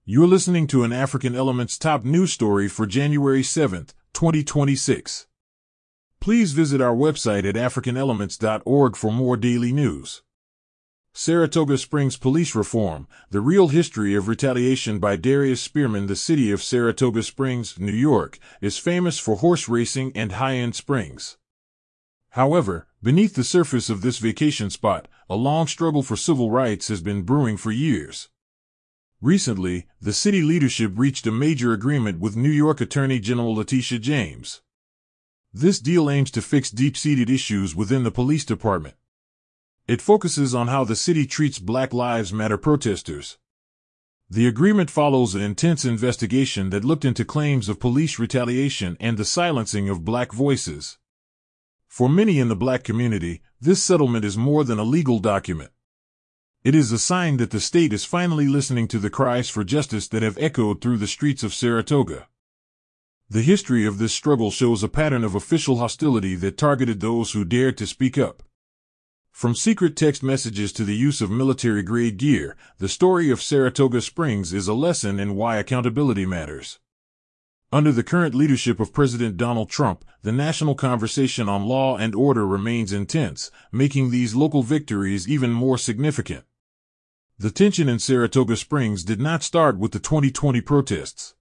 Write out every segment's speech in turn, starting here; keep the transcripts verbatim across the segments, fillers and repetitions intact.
You're listening to an African Elements top news story for January seventh, twenty twenty-six. Please visit our website at african elements dot org for more daily news. Saratoga Springs Police Reform: The Real History of Retaliation by Darius Spearman. The city of Saratoga Springs, New York, is famous for horse racing and high-end springs. However, beneath the surface of this vacation spot, a long struggle for civil rights has been brewing for years. Recently, the city leadership reached a major agreement with New York Attorney General Letitia James. This deal aims to fix deep-seated issues within the police department. It focuses on how the city treats Black Lives Matter protesters. The agreement follows an intense investigation that looked into claims of police retaliation and the silencing of black voices. For many in the black community, this settlement is more than a legal document. It is a sign that the state is finally listening to the cries for justice that have echoed through the streets of Saratoga. The history of this struggle shows a pattern of official hostility that targeted those who dared to speak up. From secret text messages to the use of military-grade gear, the story of Saratoga Springs is a lesson in why accountability matters. Under the current leadership of President Donald Trump, the national conversation on law and order remains intense, making these local victories even more significant. The tension in Saratoga Springs did not start with the twenty twenty protests.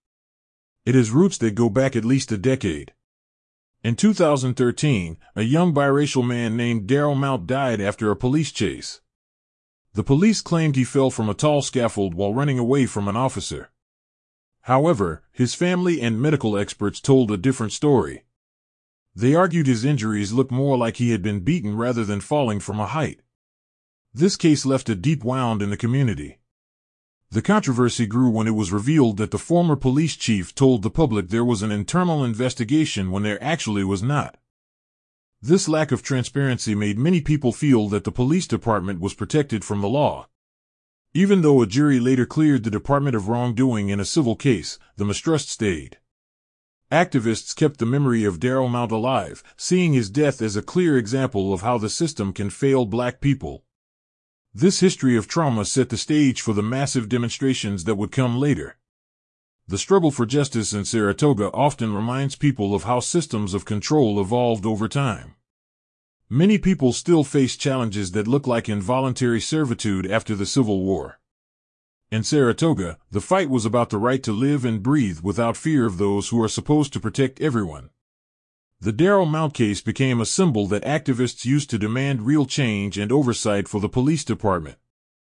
It has roots that go back at least a decade. In two thousand thirteen, a young biracial man named Darrell Mount died after a police chase. The police claimed he fell from a tall scaffold while running away from an officer. However, his family and medical experts told a different story. They argued his injuries looked more like he had been beaten rather than falling from a height. This case left a deep wound in the community. The controversy grew when it was revealed that the former police chief told the public there was an internal investigation when there actually was not. This lack of transparency made many people feel that the police department was protected from the law. Even though a jury later cleared the department of wrongdoing in a civil case, the mistrust stayed. Activists kept the memory of Darrell Mount alive, seeing his death as a clear example of how the system can fail black people. This history of trauma set the stage for the massive demonstrations that would come later. The struggle for justice in Saratoga often reminds people of how systems of control evolved over time. Many people still face challenges that look like involuntary servitude after the Civil War. In Saratoga, the fight was about the right to live and breathe without fear of those who are supposed to protect everyone. The Darrell Mount case became a symbol that activists used to demand real change and oversight for the police department.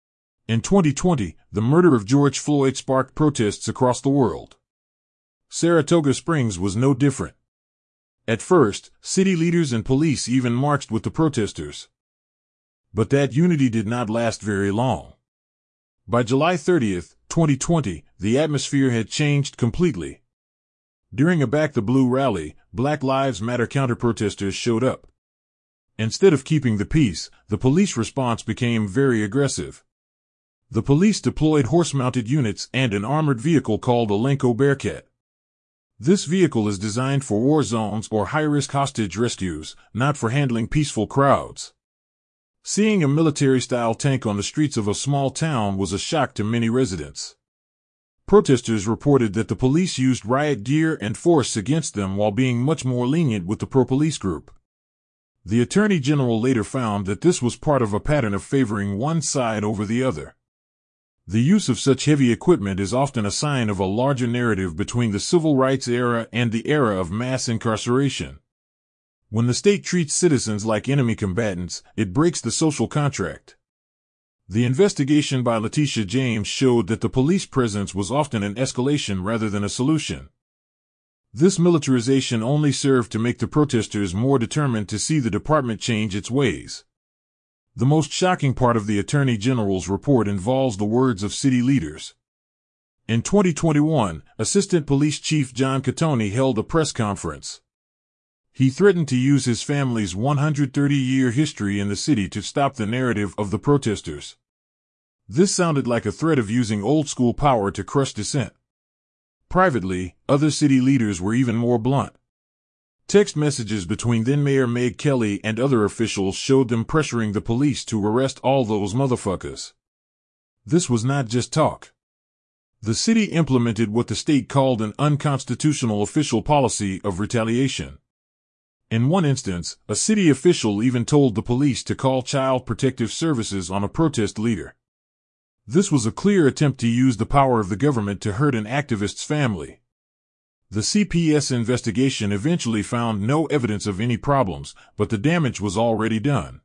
In twenty twenty, the murder of George Floyd sparked protests across the world. Saratoga Springs was no different. At first, city leaders and police even marched with the protesters. But that unity did not last very long. By July thirtieth, twenty twenty, the atmosphere had changed completely. During a Back the Blue rally, Black Lives Matter counter-protesters showed up. Instead of keeping the peace, the police response became very aggressive. The police deployed horse-mounted units and an armored vehicle called a Lenco Bearcat. This vehicle is designed for war zones or high-risk hostage rescues, not for handling peaceful crowds. Seeing a military-style tank on the streets of a small town was a shock to many residents. Protesters reported that the police used riot gear and force against them while being much more lenient with the pro-police group. The Attorney General later found that this was part of a pattern of favoring one side over the other. The use of such heavy equipment is often a sign of a larger narrative between the civil rights era and the era of mass incarceration. When the state treats citizens like enemy combatants, it breaks the social contract. The investigation by Letitia James showed that the police presence was often an escalation rather than a solution. This militarization only served to make the protesters more determined to see the department change its ways. The most shocking part of the Attorney General's report involves the words of city leaders. In twenty twenty-one, Assistant Police Chief John Catoni held a press conference. He threatened to use his family's one hundred thirty year history in the city to stop the narrative of the protesters. This sounded like a threat of using old-school power to crush dissent. Privately, other city leaders were even more blunt. Text messages between then-Mayor Meg Kelly and other officials showed them pressuring the police to arrest all those motherfuckers. This was not just talk. The city implemented what the state called an unconstitutional official policy of retaliation. In one instance, a city official even told the police to call Child Protective Services on a protest leader. This was a clear attempt to use the power of the government to hurt an activist's family. The C P S investigation eventually found no evidence of any problems, but the damage was already done.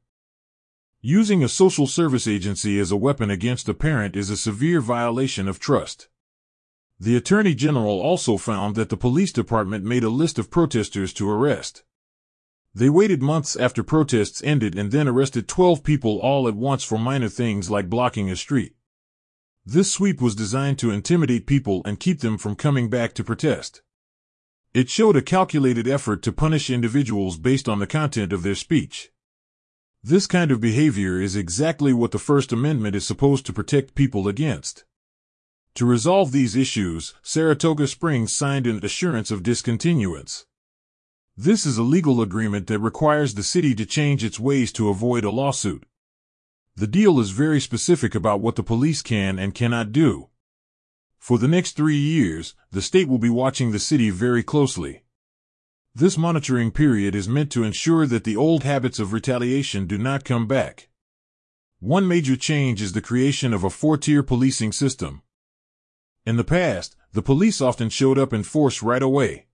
Using a social service agency as a weapon against a parent is a severe violation of trust. The Attorney General also found that the police department made a list of protesters to arrest. They waited months after protests ended and then arrested twelve people all at once for minor things like blocking a street. This sweep was designed to intimidate people and keep them from coming back to protest. It showed a calculated effort to punish individuals based on the content of their speech. This kind of behavior is exactly what the First Amendment is supposed to protect people against. To resolve these issues, Saratoga Springs signed an assurance of discontinuance. This is a legal agreement that requires the city to change its ways to avoid a lawsuit. The deal is very specific about what the police can and cannot do. For the next three years, the state will be watching the city very closely. This monitoring period is meant to ensure that the old habits of retaliation do not come back. One major change is the creation of a four-tier policing system. In the past, the police often showed up in force right away.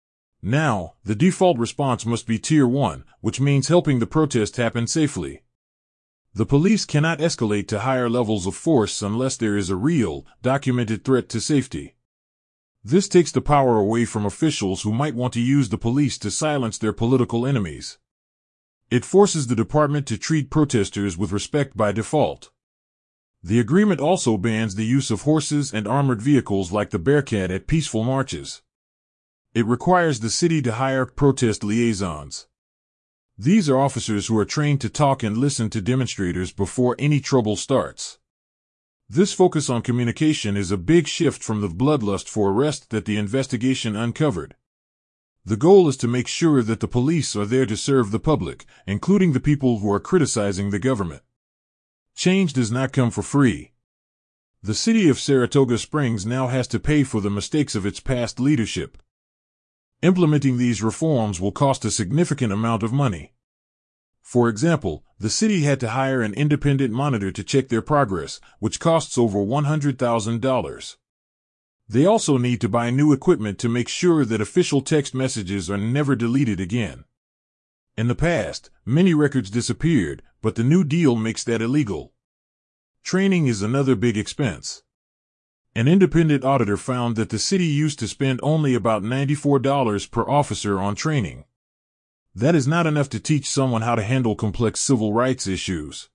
Now, the default response must be Tier one, which means helping the protest happen safely. The police cannot escalate to higher levels of force unless there is a real, documented threat to safety. This takes the power away from officials who might want to use the police to silence their political enemies. It forces the department to treat protesters with respect by default. The agreement also bans the use of horses and armored vehicles like the Bearcat at peaceful marches. It requires the city to hire protest liaisons. These are officers who are trained to talk and listen to demonstrators before any trouble starts. This focus on communication is a big shift from the bloodlust for arrest that the investigation uncovered. The goal is to make sure that the police are there to serve the public, including the people who are criticizing the government. Change does not come for free. The city of Saratoga Springs now has to pay for the mistakes of its past leadership. Implementing these reforms will cost a significant amount of money. For example, the city had to hire an independent monitor to check their progress, which costs over one hundred thousand dollars. They also need to buy new equipment to make sure that official text messages are never deleted again. In the past, many records disappeared, but the new deal makes that illegal. Training is another big expense. An independent auditor found that the city used to spend only about ninety-four dollars per officer on training. That is not enough to teach someone how to handle complex civil rights issues.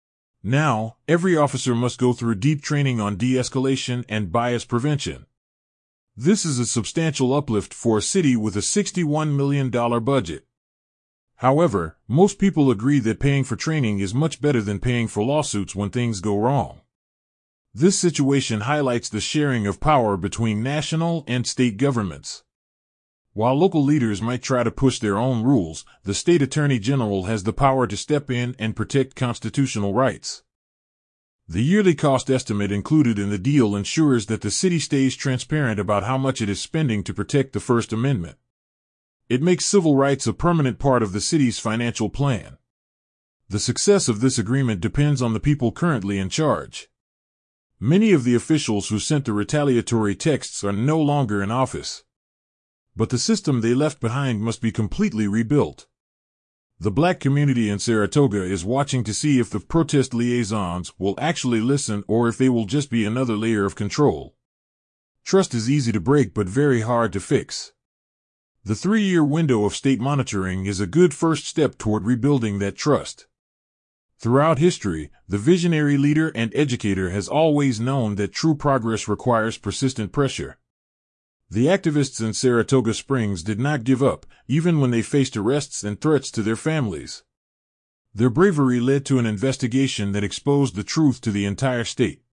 Now, every officer must go through deep training on de-escalation and bias prevention. This is a substantial uplift for a city with a sixty-one million dollars budget. However, most people agree that paying for training is much better than paying for lawsuits when things go wrong. This situation highlights the sharing of power between national and state governments. While local leaders might try to push their own rules, the state attorney general has the power to step in and protect constitutional rights. The yearly cost estimate included in the deal ensures that the city stays transparent about how much it is spending to protect the First Amendment. It makes civil rights a permanent part of the city's financial plan. The success of this agreement depends on the people currently in charge. Many of the officials who sent the retaliatory texts are no longer in office. But the system they left behind must be completely rebuilt. The black community in Saratoga is watching to see if the protest liaisons will actually listen or if they will just be another layer of control. Trust is easy to break but very hard to fix. The three-year window of state monitoring is a good first step toward rebuilding that trust. Throughout history, the visionary leader and educator has always known that true progress requires persistent pressure. The activists in Saratoga Springs did not give up, even when they faced arrests and threats to their families. Their bravery led to an investigation that exposed the truth to the entire state.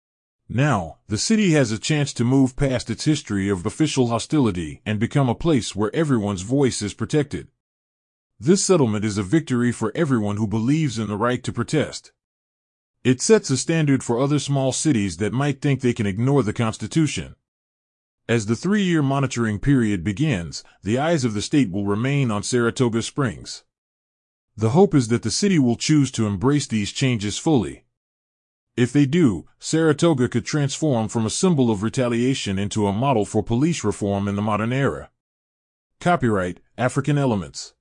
Now, the city has a chance to move past its history of official hostility and become a place where everyone's voice is protected. This settlement is a victory for everyone who believes in the right to protest. It sets a standard for other small cities that might think they can ignore the Constitution. As the three-year monitoring period begins, the eyes of the state will remain on Saratoga Springs. The hope is that the city will choose to embrace these changes fully. If they do, Saratoga could transform from a symbol of retaliation into a model for police reform in the modern era. Copyright African Elements.